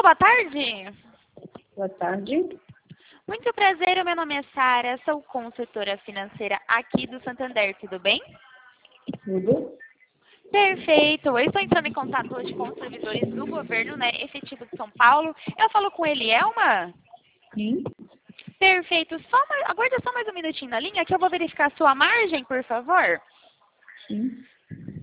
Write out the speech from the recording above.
boa tarde. Boa tarde. Muito prazer, meu nome é Sara, sou consultora financeira aqui do Santander, tudo bem? Tudo? Perfeito, eu estou entrando em contato hoje com os servidores do governo, né, efetivo de São Paulo. Eu falo com Elielma? Sim. Perfeito, aguarda só mais um minutinho na linha que eu vou verificar a sua margem, por favor. Sim.